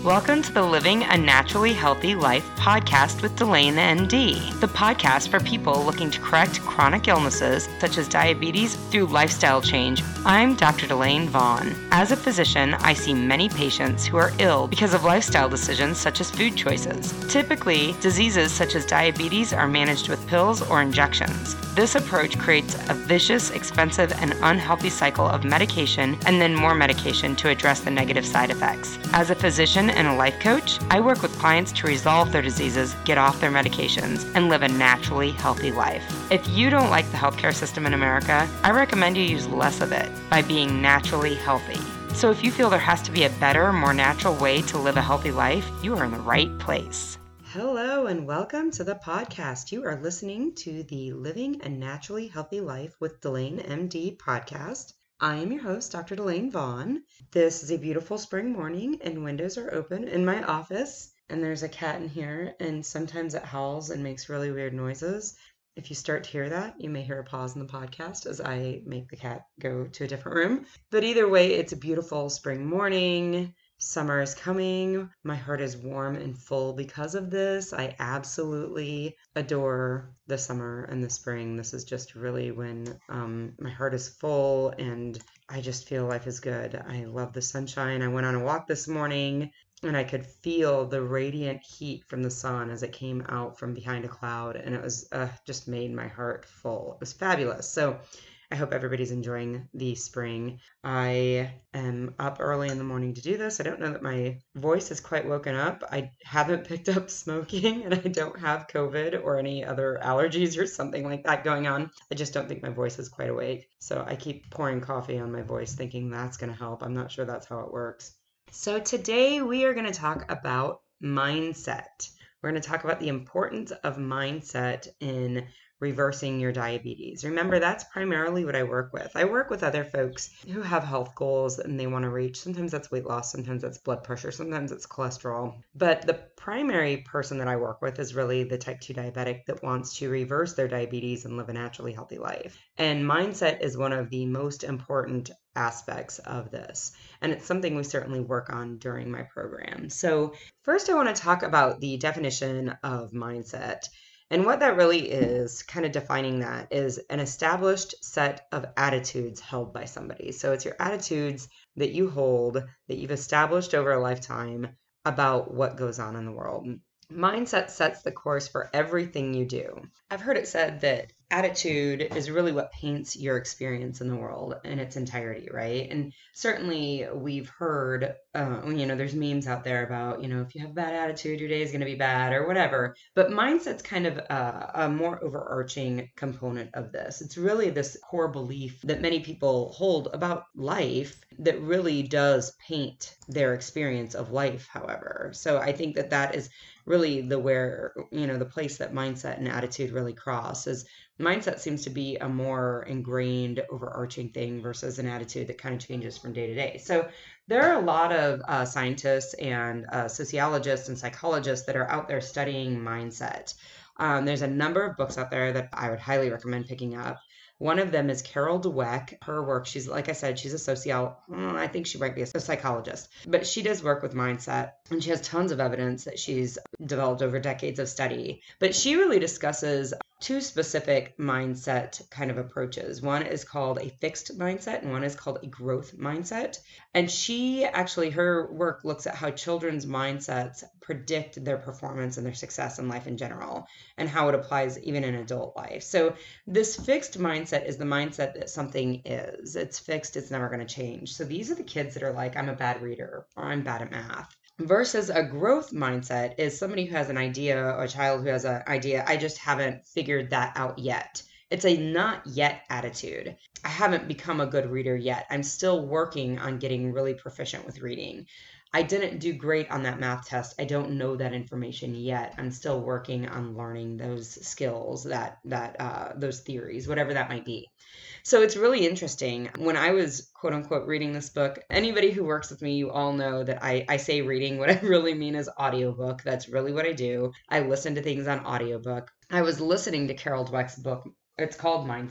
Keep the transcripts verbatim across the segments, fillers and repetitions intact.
Welcome to the Living a Naturally Healthy Life podcast with Delane M D, the podcast for people looking to correct chronic illnesses such as diabetes through lifestyle change. I'm Doctor Delane Vaughn. As a physician, I see many patients who are ill because of lifestyle decisions such as food choices. Typically, diseases such as diabetes are managed with pills or injections. This approach creates a vicious, expensive, and unhealthy cycle of medication and then more medication to address the negative side effects. As a physician and a life coach, I work with clients to resolve their diseases, get off their medications, and live a naturally healthy life. If you don't like the healthcare system in America, I recommend you use less of it by being naturally healthy. So if you feel there has to be a better, more natural way to live a healthy life, you are in the right place. Hello and welcome to the podcast. You are listening to the Living a Naturally Healthy Life with Delane M D podcast. I am your host, Doctor Delane Vaughn. This is a beautiful spring morning and windows are open in my office. And there's a cat in here and sometimes it howls and makes really weird noises. If you start to hear that, you may hear a pause in the podcast as I make the cat go to a different room. But either way, it's a beautiful spring morning. Summer is coming. My heart is warm and full because of this. I absolutely adore the summer and the spring. This is just really when um, my heart is full and I just feel life is good. I love the sunshine. I went on a walk this morning and I could feel the radiant heat from the sun as it came out from behind a cloud. And it was uh, just made my heart full. It was fabulous. So I hope everybody's enjoying the spring. I am up early in the morning to do this. I don't know that my voice is quite woken up. I haven't picked up smoking and I don't have COVID or any other allergies or something like that going on. I just don't think my voice is quite awake. So I keep pouring coffee on my voice thinking that's going to help. I'm not sure that's how it works. So today we are going to talk about mindset. We're going to talk about the importance of mindset in reversing your diabetes. Remember, that's primarily what I work with. I work with other folks who have health goals and they want to reach. Sometimes that's weight loss, sometimes that's blood pressure, sometimes it's cholesterol. But the primary person that I work with is really the type two diabetic that wants to reverse their diabetes and live a naturally healthy life. And mindset is one of the most important aspects of this. And it's something we certainly work on during my program. So first, I want to talk about the definition of mindset. And what that really is, kind of defining that, is an established set of attitudes held by somebody. So it's your attitudes that you hold, that you've established over a lifetime about what goes on in the world. Mindset sets the course for everything you do. I've heard it said that attitude is really what paints your experience in the world in its entirety, right? And certainly we've heard, uh, you know, there's memes out there about, you know, if you have a bad attitude, your day is going to be bad or whatever. But mindset's kind of a, a more overarching component of this. It's really this core belief that many people hold about life that really does paint their experience of life, however. So I think that that is really the where, you know, the place that mindset and attitude really cross is mindset seems to be a more ingrained, overarching thing versus an attitude that kind of changes from day to day. So there are a lot of uh, scientists and uh, sociologists and psychologists that are out there studying mindset. Um, there's a number of books out there that I would highly recommend picking up. One of them is Carol Dweck. Her work, she's, like I said, she's a sociologist. I think she might be a psychologist, but she does work with mindset and she has tons of evidence that she's developed over decades of study. But she really discusses two specific mindset kind of approaches. One is called a fixed mindset and one is called a growth mindset. And she actually, her work looks at how children's mindsets predict their performance and their success in life in general and how it applies even in adult life. So this fixed mindset is the mindset that something is. It's fixed, it's never going to change. So these are the kids that are like, I'm a bad reader or I'm bad at math. Versus a growth mindset is somebody who has an idea or a child who has an idea. I just haven't figured that out yet. It's a not yet attitude. I haven't become a good reader yet. I'm still working on getting really proficient with reading. I didn't do great on that math test. I don't know that information yet. I'm still working on learning those skills, that that uh, those theories, whatever that might be. So it's really interesting. When I was, quote unquote, reading this book, anybody who works with me, you all know that I, I say reading. What I really mean is audiobook. That's really what I do. I listen to things on audiobook. I was listening to Carol Dweck's book. It's called Mindset.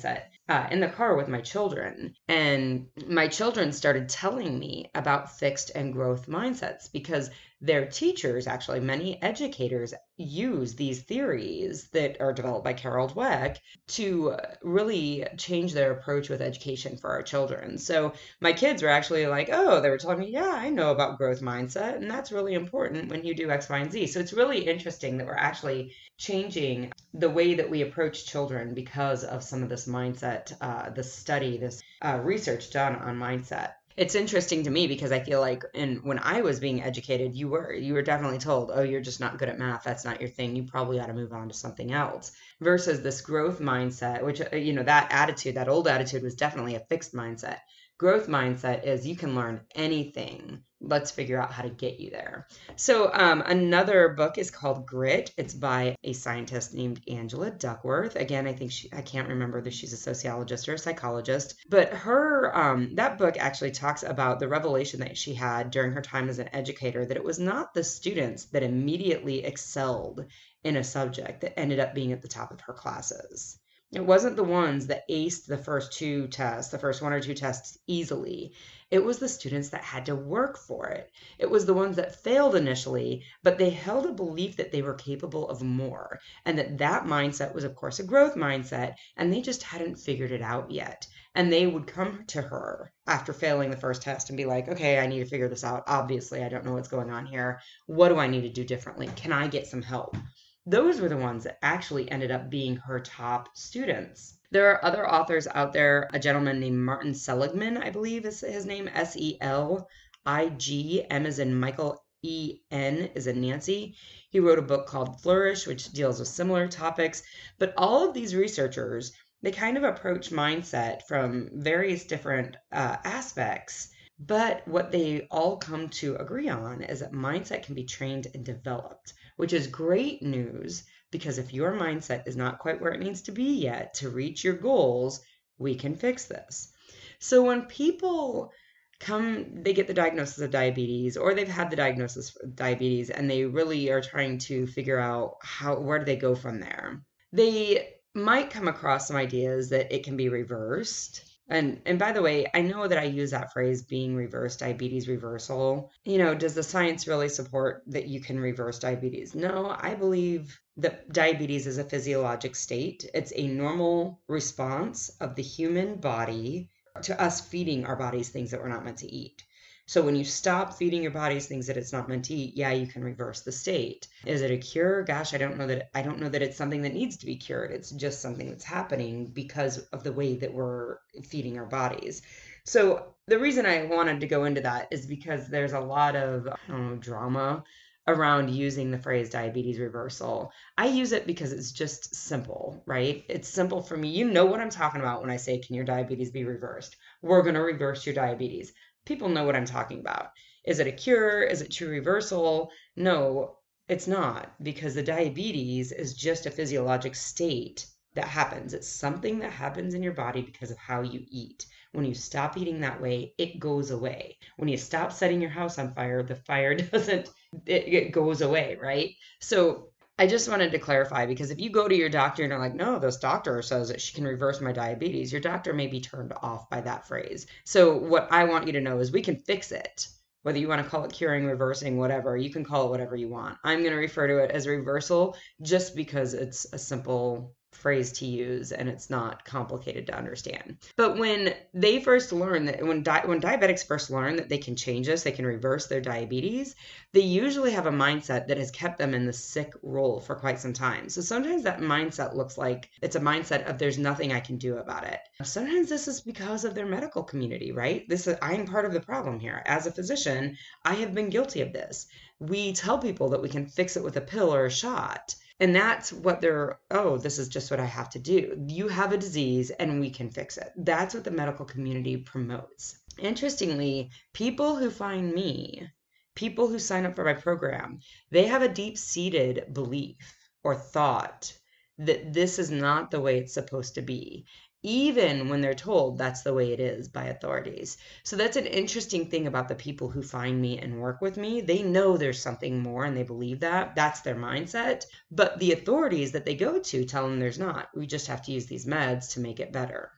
uh, in the car with my children, and my children started telling me about fixed and growth mindsets because their teachers, actually many educators, use these theories that are developed by Carol Dweck to really change their approach with education for our children. So my kids were actually like, oh, they were telling me, yeah, I know about growth mindset, and that's really important when you do X, Y, and Z. So it's really interesting that we're actually changing the way that we approach children because of some of this mindset, uh, this study, this uh, research done on mindset. It's interesting to me because I feel like in, when I was being educated, you were you were definitely told, oh, you're just not good at math. That's not your thing. You probably ought to move on to something else. Versus this growth mindset, which, you know, that attitude, that old attitude was definitely a fixed mindset. Growth mindset is you can learn anything. Let's figure out how to get you there. So um, another book is called Grit. It's by a scientist named Angela Duckworth. Again, I think she, I can't remember if she's a sociologist or a psychologist, but her, um, that book actually talks about the revelation that she had during her time as an educator, that it was not the students that immediately excelled in a subject that ended up being at the top of her classes. It wasn't the ones that aced the first two tests, the first one or two tests easily. It was the students that had to work for it. It was the ones that failed initially, but they held a belief that they were capable of more, and that that mindset was, of course, a growth mindset, and they just hadn't figured it out yet. And they would come to her after failing the first test and be like, okay, I need to figure this out. Obviously, I don't know what's going on here. What do I need to do differently? Can I get some help? Those were the ones that actually ended up being her top students. There are other authors out there. A gentleman named Martin Seligman, I believe is his name, S E L I G, M as in Michael, E N as in Nancy. He wrote a book called Flourish, which deals with similar topics. But all of these researchers, they kind of approach mindset from various different uh, aspects. But what they all come to agree on is that mindset can be trained and developed, which is great news because if your mindset is not quite where it needs to be yet to reach your goals, we can fix this. So when people come, they get the diagnosis of diabetes, or they've had the diagnosis of diabetes and they really are trying to figure out how, where do they go from there? They might come across some ideas that it can be reversed. And and by the way, I know that I use that phrase, being reversed, diabetes reversal. You know, does the science really support that you can reverse diabetes? No, I believe that diabetes is a physiologic state. It's a normal response of the human body to us feeding our bodies things that we're not meant to eat. So when you stop feeding your bodies things that it's not meant to eat, yeah, you can reverse the state. Is it a cure? Gosh, I don't know that I don't know that it's something that needs to be cured. It's just something that's happening because of the way that we're feeding our bodies. So the reason I wanted to go into that is because there's a lot of I don't know, drama around using the phrase diabetes reversal. I use it because it's just simple, right? It's simple for me. You know what I'm talking about when I say, can your diabetes be reversed? We're going to reverse your diabetes. People know what I'm talking about. Is it a cure? Is it true reversal? No, it's not, because the diabetes is just a physiologic state that happens. It's something that happens in your body because of how you eat. When you stop eating that way, it goes away. When you stop setting your house on fire, the fire doesn't, it, it goes away, right? So I just wanted to clarify, because if you go to your doctor and you're like, no, this doctor says that she can reverse my diabetes, your doctor may be turned off by that phrase. So what I want you to know is we can fix it. Whether you want to call it curing, reversing, whatever, you can call it whatever you want. I'm going to refer to it as reversal just because it's a simple phrase to use and it's not complicated to understand. But when they first learn that, when di- when diabetics first learn that they can change this, they can reverse their diabetes, they usually have a mindset that has kept them in the sick role for quite some time. So sometimes that mindset looks like it's a mindset of there's nothing I can do about it. Sometimes this is because of their medical community, right? This is, I'm part of the problem here. As a physician, I have been guilty of this. We tell people that we can fix it with a pill or a shot. And that's what they're, oh, this is just what I have to do. You have a disease and we can fix it. That's what the medical community promotes. Interestingly, people who find me, people who sign up for my program, they have a deep-seated belief or thought that this is not the way it's supposed to be, even when they're told that's the way it is by authorities. So that's an interesting thing about the people who find me and work with me. They know there's something more and they believe that. That's their mindset. But the authorities that they go to tell them there's not. We just have to use these meds to make it better.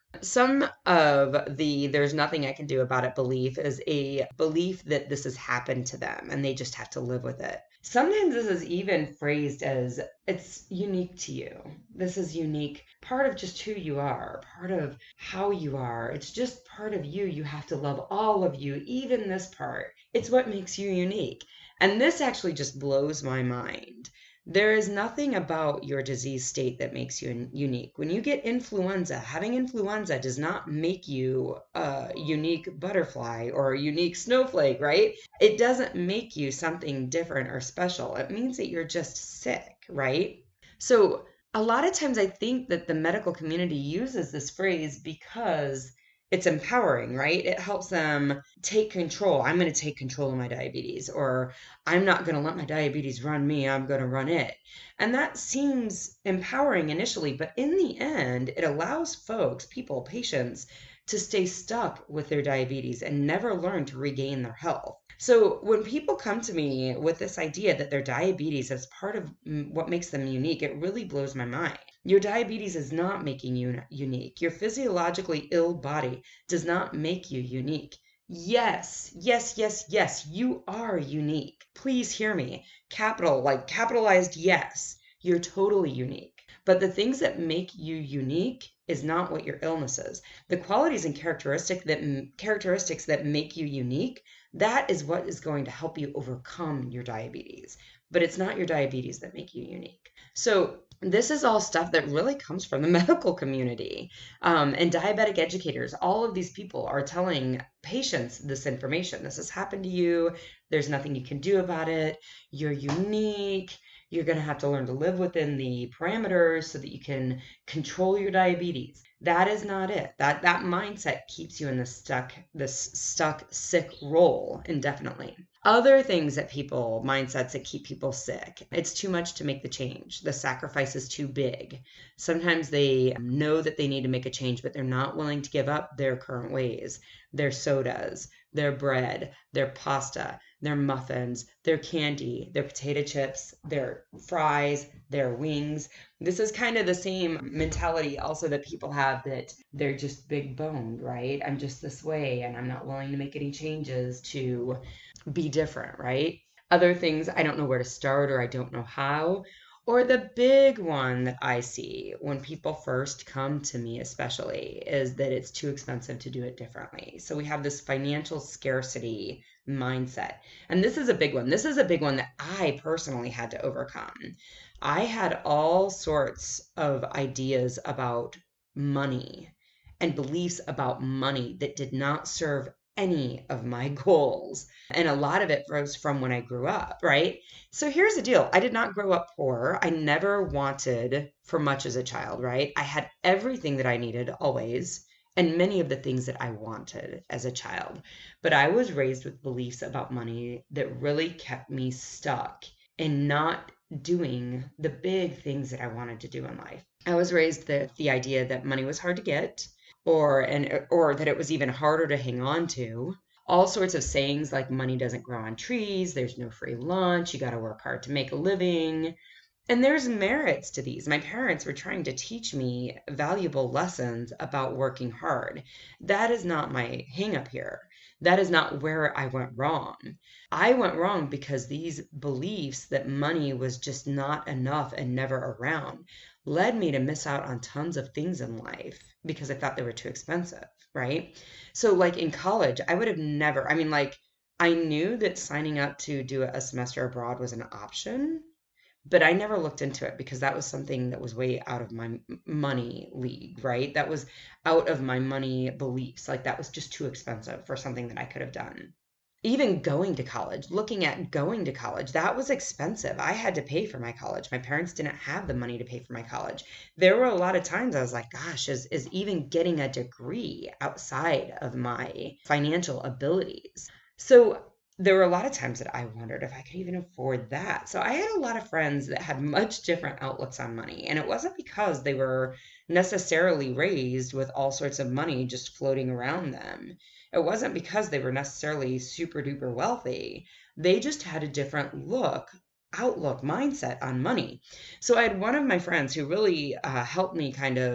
Some of the there's nothing I can do about it belief is a belief that this has happened to them and they just have to live with it. Sometimes this is even phrased as it's unique to you. This is unique, part of just who you are, part of how you are. It's just part of you. You have to love all of you, even this part. It's what makes you unique. And this actually just blows my mind. There is nothing about your disease state that makes you unique. When you get influenza, having influenza does not make you a unique butterfly or a unique snowflake, right? It doesn't make you something different or special. It means that you're just sick, right? So a lot of times I think that the medical community uses this phrase because it's empowering, right? It helps them take control. I'm going to take control of my diabetes, or I'm not going to let my diabetes run me. I'm going to run it. And that seems empowering initially, but in the end, it allows folks, people, patients, to stay stuck with their diabetes and never learn to regain their health. So when people come to me with this idea that their diabetes is part of what makes them unique, it really blows my mind. Your diabetes is not making you unique. Your physiologically ill body does not make you unique. Yes, yes, yes, yes, you are unique. Please hear me. Capital, like capitalized yes, you're totally unique. But the things that make you unique is not what your illness is. The qualities and characteristic that characteristics that make you unique, that is what is going to help you overcome your diabetes. But it's not your diabetes that make you unique. So this is all stuff that really comes from the medical community um, and diabetic educators. All of these people are telling patients this information. This has happened to you. There's nothing you can do about it. You're unique. You're going to have to learn to live within the parameters so that you can control your diabetes. That is not it. That that mindset keeps you in this stuck, this stuck, sick role indefinitely. Other things that people, mindsets that keep people sick. It's too much to make the change. The sacrifice is too big. Sometimes they know that they need to make a change, but they're not willing to give up their current ways, their sodas, their bread, their pasta, their muffins, their candy, their potato chips, their fries, their wings. This is kind of the same mentality also that people have, that they're just big boned, right? I'm just this way and I'm not willing to make any changes to be different, right? Other things, I don't know where to start or I don't know how. Or the big one that I see when people first come to me especially is that it's too expensive to do it differently. So we have this financial scarcity mindset. And this is a big one. This is a big one that I personally had to overcome. I had all sorts of ideas about money and beliefs about money that did not serve any of my goals. And a lot of it was from when I grew up, right? So here's the deal. I did not grow up poor. I never wanted for much as a child, right? I had everything that I needed always, and many of the things that I wanted as a child. But I was raised with beliefs about money that really kept me stuck in not doing the big things that I wanted to do in life. I was raised with the idea that money was hard to get, or and or that it was even harder to hang on to. All sorts of sayings like money doesn't grow on trees, there's no free lunch, you got to work hard to make a living. And there's merits to these. My parents were trying to teach me valuable lessons about working hard. That is not my hang up here. That is not where I went wrong. I went wrong because these beliefs that money was just not enough and never around led me to miss out on tons of things in life because I thought they were too expensive, right? So like in college, I would have never, I mean, like I knew that signing up to do a semester abroad was an option, but I never looked into it because that was something that was way out of my money league, right? That was out of my money beliefs. Like that was just too expensive for something that I could have done. Even going to college, looking at going to college, that was expensive. I had to pay for my college. My parents didn't have the money to pay for my college. There were a lot of times I was like, gosh, is, is even getting a degree outside of my financial abilities? So there were a lot of times that I wondered if I could even afford that. So I had a lot of friends that had much different outlooks on money. And it wasn't because they were necessarily raised with all sorts of money just floating around them. It wasn't because they were necessarily super duper wealthy. They just had a different look, outlook, mindset on money. So I had one of my friends who really uh, helped me kind of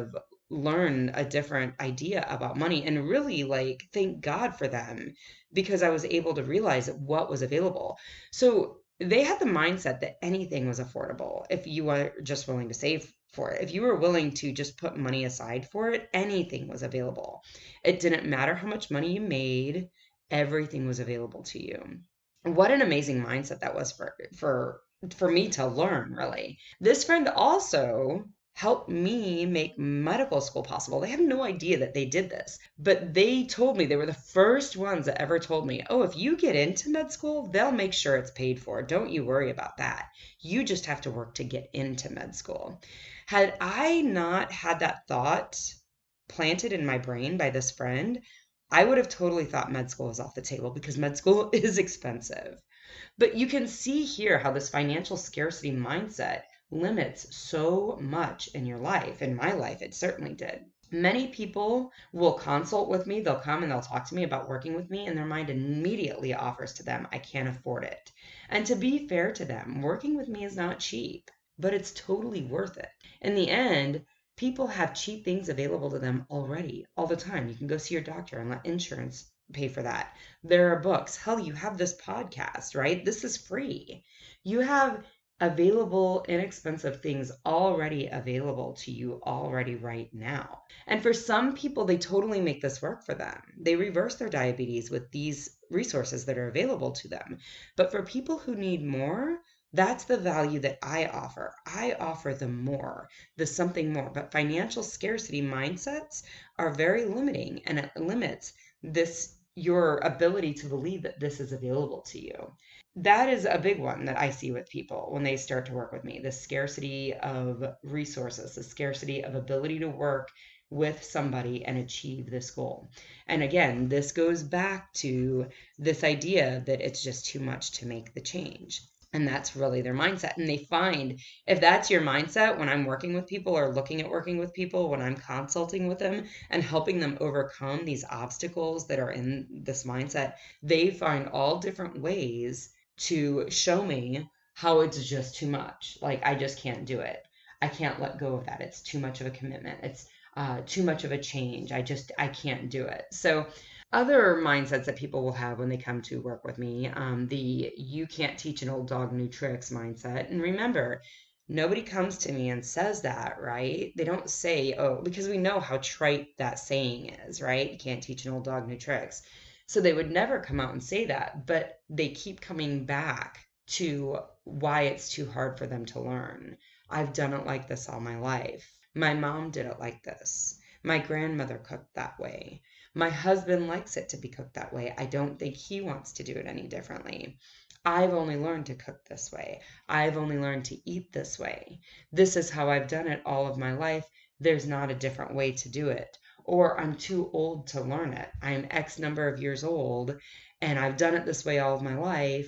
learn a different idea about money, and really like thank God for them, because I was able to realize what was available. So they had the mindset that anything was affordable if you were just willing to save for it. If you were willing to just put money aside for it, anything was available. It didn't matter how much money you made, everything was available to you. What an amazing mindset that was for for for me to learn, really. This friend also helped me make medical school possible. They had no idea that they did this, but they told me, they were the first ones that ever told me, oh, if you get into med school, they'll make sure it's paid for. Don't you worry about that. You just have to work to get into med school. Had I not had that thought planted in my brain by this friend, I would have totally thought med school was off the table, because med school is expensive. But you can see here how this financial scarcity mindset limits so much in your life. In my life, it certainly did. Many people will consult with me. They'll come and they'll talk to me about working with me, and their mind immediately offers to them, I can't afford it. And to be fair to them, working with me is not cheap, but it's totally worth it. In the end, people have cheap things available to them already, all the time. You can go see your doctor and let insurance pay for that. There are books. Hell, you have this podcast, right? This is free. You have available, inexpensive things already available to you already right now. And for some people, they totally make this work for them. They reverse their diabetes with these resources that are available to them. But for people who need more, that's the value that I offer. I offer the more, the something more. But financial scarcity mindsets are very limiting, and it limits this your ability to believe that this is available to you. That is a big one that I see with people when they start to work with me. The scarcity of resources, the scarcity of ability to work with somebody and achieve this goal. And again, this goes back to this idea that it's just too much to make the change. And that's really their mindset. And they find, if that's your mindset when I'm working with people or looking at working with people, when I'm consulting with them and helping them overcome these obstacles that are in this mindset, they find all different ways to show me how it's just too much. Like, I just can't do it. I can't let go of that. It's too much of a commitment. It's uh, too much of a change. I just, I can't do it. So other mindsets that people will have when they come to work with me, um, the you can't teach an old dog new tricks mindset. And remember, nobody comes to me and says that, right? They don't say, oh, because we know how trite that saying is, right? You can't teach an old dog new tricks. So they would never come out and say that, but they keep coming back to why it's too hard for them to learn. I've done it like this all my life. My mom did it like this. My grandmother cooked that way. My husband likes it to be cooked that way. I don't think he wants to do it any differently. I've only learned to cook this way. I've only learned to eat this way. This is how I've done it all of my life. There's not a different way to do it. Or I'm too old to learn it. I'm X number of years old and I've done it this way all of my life,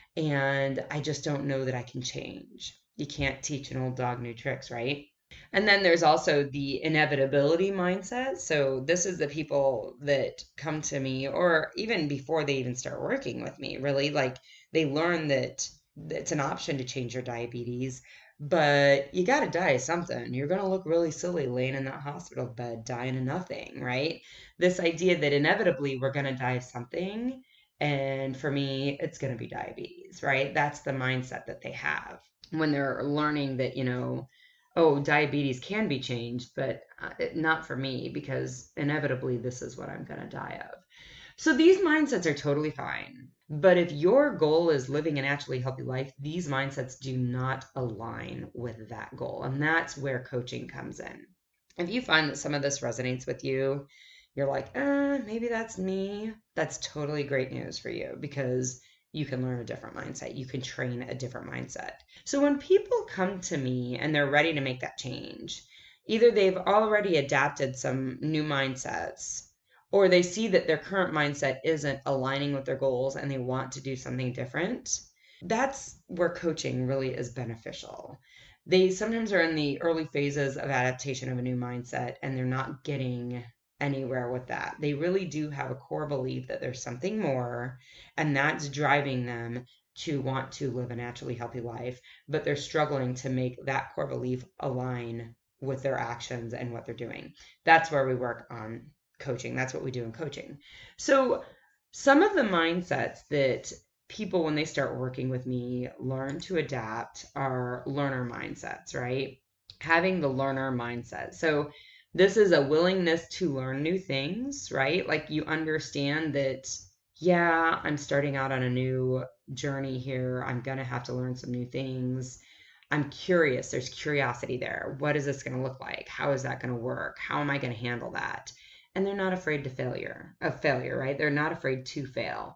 and I just don't know that I can change. You can't teach an old dog new tricks, right? And then there's also the inevitability mindset. So this is the people that come to me, or even before they even start working with me, really, like they learn that it's an option to change your diabetes, but you got to die of something. You're going to look really silly laying in that hospital bed, dying of nothing, right? This idea that inevitably we're going to die of something. And for me, it's going to be diabetes, right? That's the mindset that they have when they're learning that, you know, oh, diabetes can be changed, but uh, not for me, because inevitably this is what I'm going to die of. So these mindsets are totally fine. But if your goal is living a naturally healthy life, these mindsets do not align with that goal. And that's where coaching comes in. If you find that some of this resonates with you, you're like, uh, maybe that's me. That's totally great news for you, because you can learn a different mindset. You can train a different mindset. So when people come to me and they're ready to make that change, either they've already adapted some new mindsets, or they see that their current mindset isn't aligning with their goals and they want to do something different, that's where coaching really is beneficial. They sometimes are in the early phases of adaptation of a new mindset and they're not getting anywhere with that. They really do have a core belief that there's something more, and that's driving them to want to live a naturally healthy life, but they're struggling to make that core belief align with their actions and what they're doing. That's where we work on coaching. That's what we do in coaching. So some of the mindsets that people, when they start working with me, learn to adapt are learner mindsets, right? Having the learner mindset. So this is a willingness to learn new things, right? Like you understand that, yeah, I'm starting out on a new journey here. I'm going to have to learn some new things. I'm curious. There's curiosity there. What is this going to look like? How is that going to work? How am I going to handle that? And they're not afraid to failure, of failure, right? They're not afraid to fail.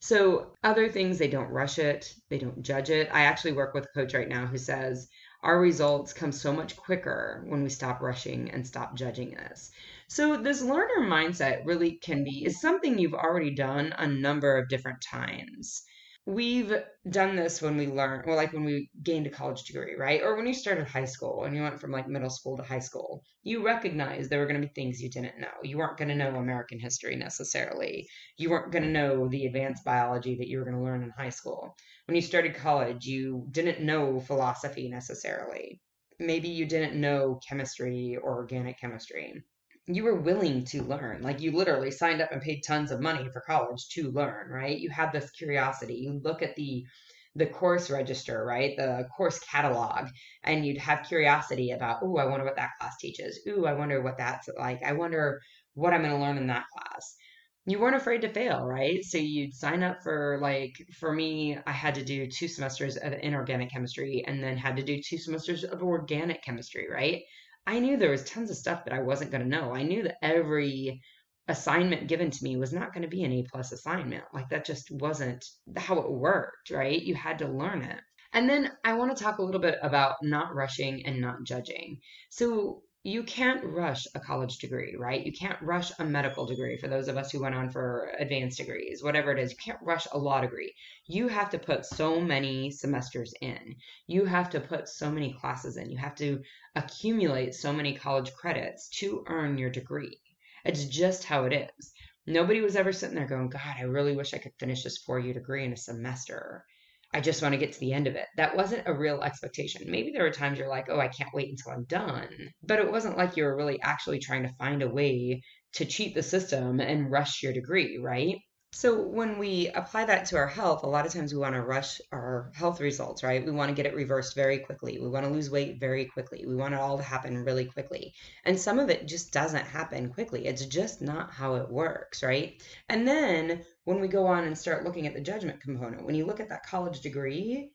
So other things, they don't rush it. They don't judge it. I actually work with a coach right now who says our results come so much quicker when we stop rushing and stop judging this. So this learner mindset really can be, is something you've already done a number of different times. We've done this when we learn, or like when we gained a college degree, right? Or when you started high school and you went from like middle school to high school, you recognize there were going to be things you didn't know. You weren't going to know American history necessarily. You weren't going to know the advanced biology that you were going to learn in high school. When you started college, you didn't know philosophy necessarily. Maybe you didn't know chemistry or organic chemistry. You were willing to learn. Like you literally signed up and paid tons of money for college to learn, right? You had this curiosity. You look at the the course register, right? The course catalog, and you'd have curiosity about, oh, I wonder what that class teaches. Ooh, I wonder what that's like. I wonder what I'm going to learn in that class. You weren't afraid to fail, right? So you'd sign up for, like, for me, I had to do two semesters of inorganic chemistry and then had to do two semesters of organic chemistry, right? I knew there was tons of stuff that I wasn't going to know. I knew that every assignment given to me was not going to be an A plus assignment. Like that just wasn't how it worked, right? You had to learn it. And then I want to talk a little bit about not rushing and not judging. So you can't rush a college degree, right? You can't rush a medical degree for those of us who went on for advanced degrees, whatever it is. You can't rush a law degree. You have to put so many semesters in. You have to put so many classes in. You have to accumulate so many college credits to earn your degree. It's just how it is. Nobody was ever sitting there going, God, I really wish I could finish this four-year degree in a semester. I just want to get to the end of it. That wasn't a real expectation. Maybe there were times you're like, oh, I can't wait until I'm done. But it wasn't like you were really actually trying to find a way to cheat the system and rush your degree, right? So when we apply that to our health, a lot of times we want to rush our health results, right? We want to get it reversed very quickly. We want to lose weight very quickly. We want it all to happen really quickly. And some of it just doesn't happen quickly. It's just not how it works, right? And then when we go on and start looking at the judgment component, when you look at that college degree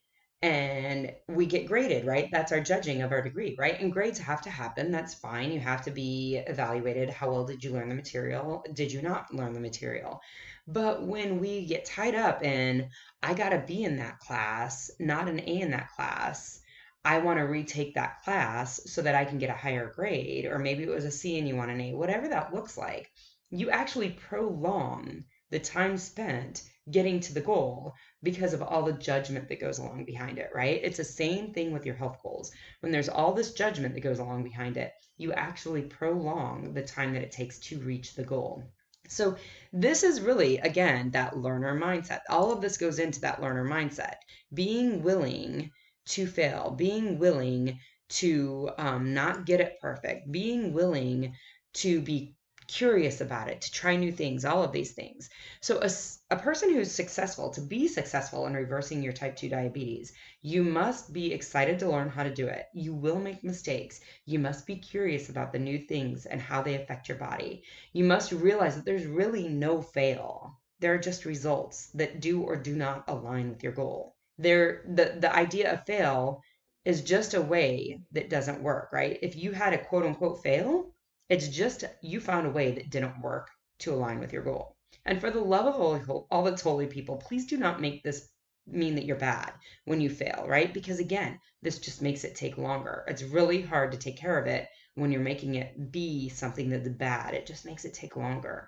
and we get graded, right? That's our judging of our degree, right? And grades have to happen. That's fine. You have to be evaluated. How well did you learn the material? Did you not learn the material? But when we get tied up in, I got a B in that class, not an A in that class, I want to retake that class so that I can get a higher grade, or maybe it was a C and you want an A, whatever that looks like, you actually prolong the time spent getting to the goal because of all the judgment that goes along behind it, right? It's the same thing with your health goals. When there's all this judgment that goes along behind it, you actually prolong the time that it takes to reach the goal. So this is really, again, that learner mindset. All of this goes into that learner mindset. Being willing to fail, being willing to um, not get it perfect, being willing to be curious about it, to try new things, all of these things. So a, a person who's successful, to be successful in reversing your type two diabetes, you must be excited to learn how to do it. You will make mistakes. You must be curious about the new things and how they affect your body. You must realize that there's really no fail. There are just results that do or do not align with your goal. There, the, the idea of fail is just a way that doesn't work, right? If you had a quote unquote fail, it's just you found a way that didn't work to align with your goal. And for the love of all, all that's holy, people, please do not make this mean that you're bad when you fail, right? Because again, this just makes it take longer. It's really hard to take care of it when you're making it be something that's bad. It just makes it take longer.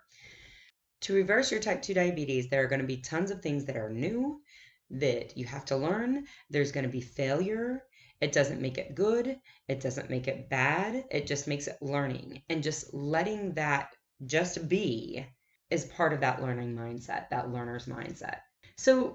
To reverse your type two diabetes, there are going to be tons of things that are new that you have to learn. There's going to be failure. It doesn't make it good. It doesn't make it bad. It just makes it learning. And just letting that just be is part of that learning mindset, that learner's mindset. So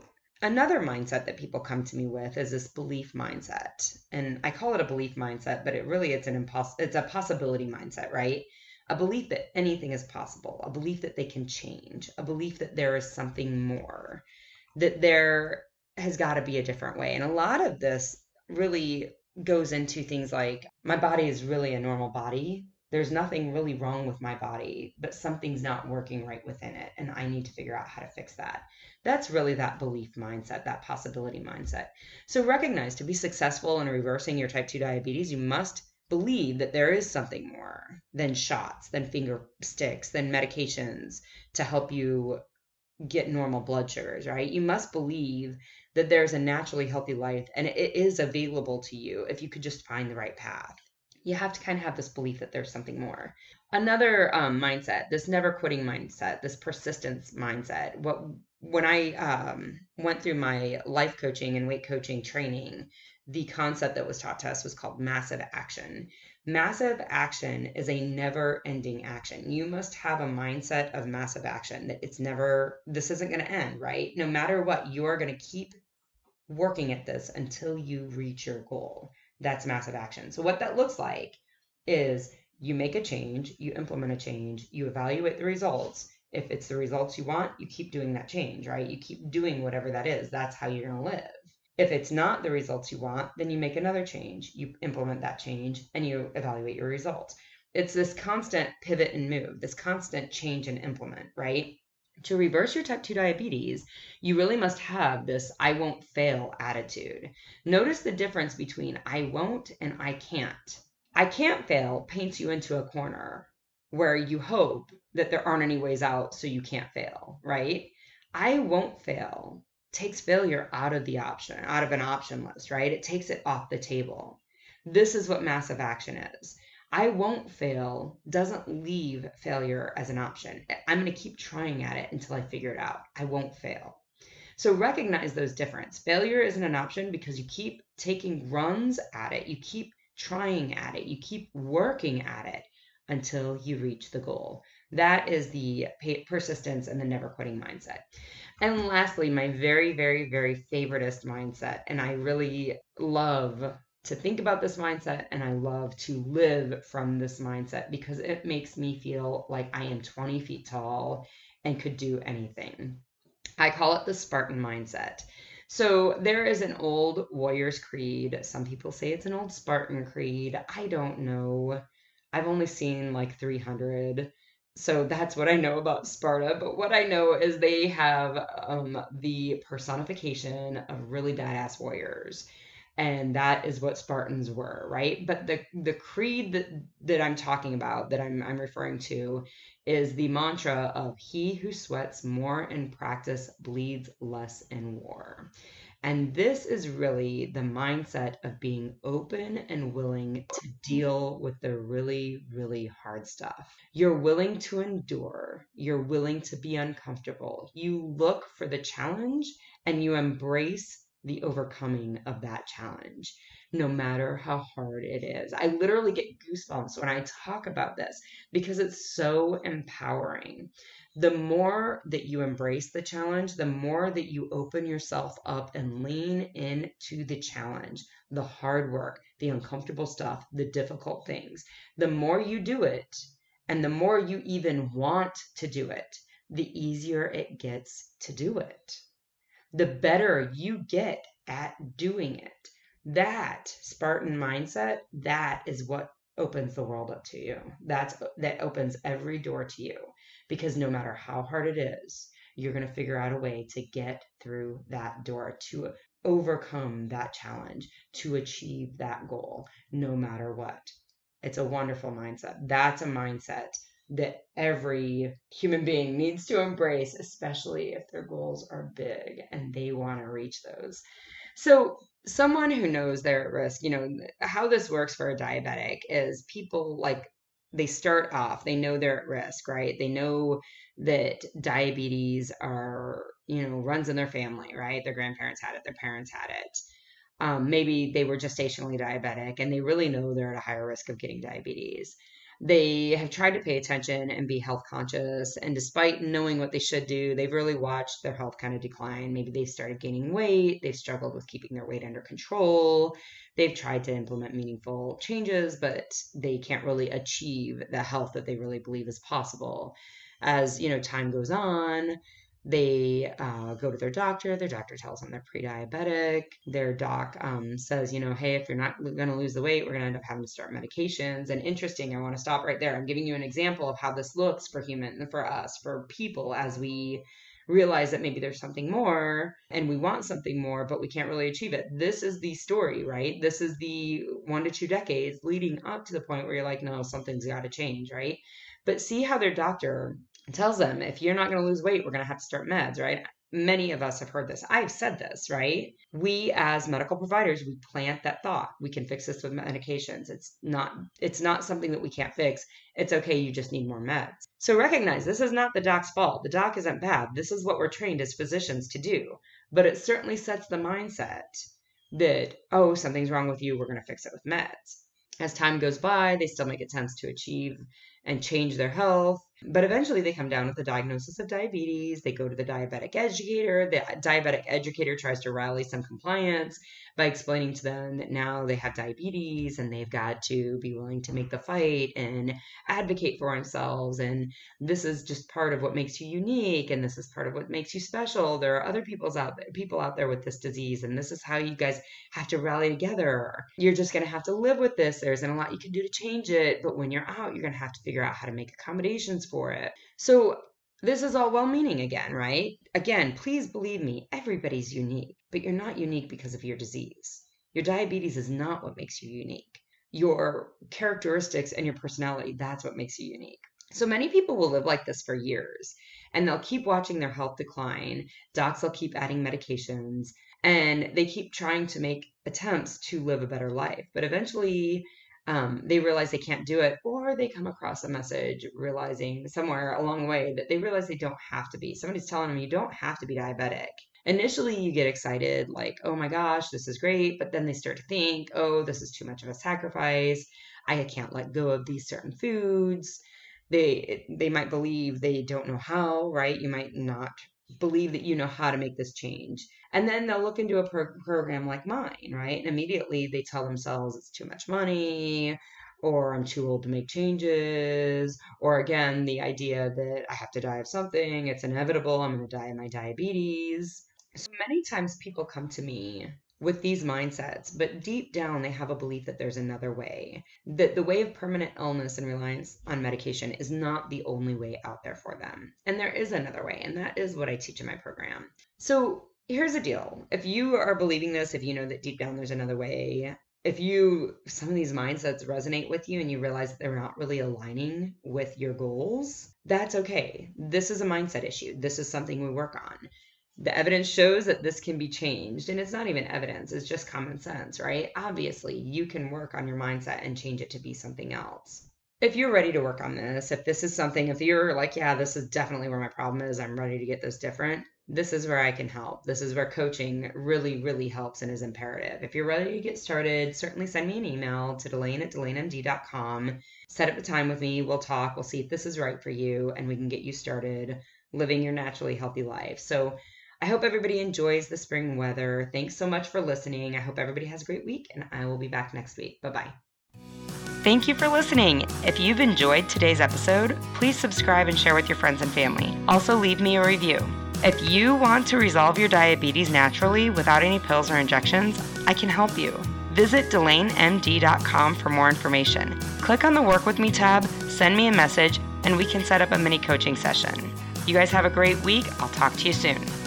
Another mindset that people come to me with is this belief mindset. And I call it a belief mindset, but it really it's an impos- it's a possibility mindset, right? A belief that anything is possible, a belief that they can change, a belief that there is something more, that there has got to be a different way. And a lot of this really goes into things like my body is really a normal body. There's nothing really wrong with my body, but something's not working right within it. And I need to figure out how to fix that. That's really that belief mindset, that possibility mindset. So recognize to be successful in reversing your type two diabetes, you must believe that there is something more than shots, than finger sticks, than medications to help you get normal blood sugars, right? You must believe that there's a naturally healthy life and it is available to you if you could just find the right path. You have to kind of have this belief that there's something more. Another um, mindset, this never quitting mindset, this persistence mindset. What when I um, went through my life coaching and weight coaching training, the concept that was taught to us was called massive action. Massive action is a never ending action. You must have a mindset of massive action, that it's never, this isn't going to end, right? No matter what, you're going to keep working at this until you reach your goal. That's massive action. So what that looks like is you make a change, you implement a change, you evaluate the results. If it's the results you want, you keep doing that change, right? You keep doing whatever that is. That's how you're going to live. If it's not the results you want, then you make another change. You implement that change and you evaluate your results. It's this constant pivot and move, this constant change and implement, right? To reverse your type two diabetes, you really must have this I won't fail attitude. Notice the difference between I won't and I can't. I can't fail paints you into a corner where you hope that there aren't any ways out so you can't fail, right? I won't fail takes failure out of the option, out of an option list, right? It takes it off the table. This is what massive action is. I won't fail doesn't leave failure as an option. I'm going to keep trying at it until I figure it out. I won't fail. So recognize those differences. Failure isn't an option because you keep taking runs at it. You keep trying at it. You keep working at it until you reach the goal. That is the persistence and the never quitting mindset. And lastly, my very, very, very favoritist mindset, and I really love to think about this mindset and I love to live from this mindset because it makes me feel like I am twenty feet tall and could do anything. I call it the Spartan mindset. So there is an old warrior's creed. Some people say it's an old Spartan creed. I don't know. I've only seen like three hundred. So that's what I know about Sparta. But what I know is they have um, the personification of really badass warriors. And that is what Spartans were, right? But the the creed that, that I'm talking about, that I'm I'm referring to, is the mantra of he who sweats more in practice bleeds less in war. And this is really the mindset of being open and willing to deal with the really, really hard stuff. You're willing to endure. You're willing to be uncomfortable. You look for the challenge and you embrace the overcoming of that challenge, no matter how hard it is. I literally get goosebumps when I talk about this because it's so empowering. The more that you embrace the challenge, the more that you open yourself up and lean into the challenge, the hard work, the uncomfortable stuff, the difficult things, the more you do it, and the more you even want to do it, the easier it gets to do it. The better you get at doing it. That Spartan mindset, that is what opens the world up to you. That's that opens every door to you, because no matter how hard it is, you're going to figure out a way to get through that door, to overcome that challenge, to achieve that goal, no matter what. It's a wonderful mindset. That's a mindset that every human being needs to embrace, especially if their goals are big and they want to reach those. So someone who knows they're at risk, you know, how this works for a diabetic is people like, they start off, they know they're at risk, right? They know that diabetes are, you know, runs in their family, right? Their grandparents had it, their parents had it. Um, maybe they were gestationally diabetic and they really know they're at a higher risk of getting diabetes. They have tried to pay attention and be health conscious. And despite knowing what they should do, they've really watched their health kind of decline. Maybe they've started gaining weight. They've struggled with keeping their weight under control. They've tried to implement meaningful changes, but they can't really achieve the health that they really believe is possible. As, you know, time goes on, they uh, go to their doctor. Their doctor tells them they're pre-diabetic. Their doc um, says, you know, hey, if you're not going to lose the weight, we're going to end up having to start medications. And interesting, I want to stop right there. I'm giving you an example of how this looks for human, for us, for people, as we realize that maybe there's something more and we want something more, but we can't really achieve it. This is the story, right? This is the one to two decades leading up to the point where you're like, no, something's got to change, right? But see how their doctor tells them, if you're not going to lose weight, we're going to have to start meds, right? Many of us have heard this. I've said this, right? We as medical providers, we plant that thought. We can fix this with medications. It's not, it's not something that we can't fix. It's okay. You just need more meds. So recognize this is not the doc's fault. The doc isn't bad. This is what we're trained as physicians to do. But it certainly sets the mindset that, oh, something's wrong with you. We're going to fix it with meds. As time goes by, they still make attempts to achieve and change their health. But eventually they come down with the diagnosis of diabetes. They go to the diabetic educator. The diabetic educator tries to rally some compliance by explaining to them that now they have diabetes and they've got to be willing to make the fight and advocate for themselves. And this is just part of what makes you unique. And this is part of what makes you special. There are other people's out there, people out there with this disease. And this is how you guys have to rally together. You're just going to have to live with this. There isn't a lot you can do to change it. But when you're out, you're going to have to figure out how to make accommodations for it. So this is all well-meaning again, right? Again, please believe me, everybody's unique, but you're not unique because of your disease. Your diabetes is not what makes you unique. Your characteristics and your personality, that's what makes you unique. So many people will live like this for years, and they'll keep watching their health decline. Docs will keep adding medications, and they keep trying to make attempts to live a better life. But eventually, Um, they realize they can't do it, or they come across a message realizing somewhere along the way that they realize they don't have to be. Somebody's telling them you don't have to be diabetic. Initially, you get excited, like, oh my gosh, this is great. But then they start to think, oh, this is too much of a sacrifice. I can't let go of these certain foods. They, they might believe they don't know how, right? You might not believe that you know how to make this change. And then they'll look into a pro- program like mine, right? And immediately they tell themselves it's too much money, or I'm too old to make changes, or again, the idea that I have to die of something, it's inevitable, I'm going to die of my diabetes. So many times people come to me with these mindsets, but deep down they have a belief that there's another way, that the way of permanent illness and reliance on medication is not the only way out there for them. And there is another way, and that is what I teach in my program. So here's the deal. If you are believing this, if you know that deep down there's another way, if you, some of these mindsets resonate with you and you realize that they're not really aligning with your goals, that's okay. This is a mindset issue. This is something we work on. The evidence shows that this can be changed, and it's not even evidence, it's just common sense, right? Obviously, you can work on your mindset and change it to be something else. If you're ready to work on this, if this is something, if you're like, yeah, this is definitely where my problem is, I'm ready to get this different, this is where I can help. This is where coaching really, really helps and is imperative. If you're ready to get started, certainly send me an email to Delane at delane m d dot com. Set up a time with me. We'll talk. We'll see if this is right for you, and we can get you started living your naturally healthy life. So I hope everybody enjoys the spring weather. Thanks so much for listening. I hope everybody has a great week, and I will be back next week. Bye-bye. Thank you for listening. If you've enjoyed today's episode, please subscribe and share with your friends and family. Also, leave me a review. If you want to resolve your diabetes naturally without any pills or injections, I can help you. Visit delane m d dot com for more information. Click on the Work With Me tab, send me a message, and we can set up a mini coaching session. You guys have a great week. I'll talk to you soon.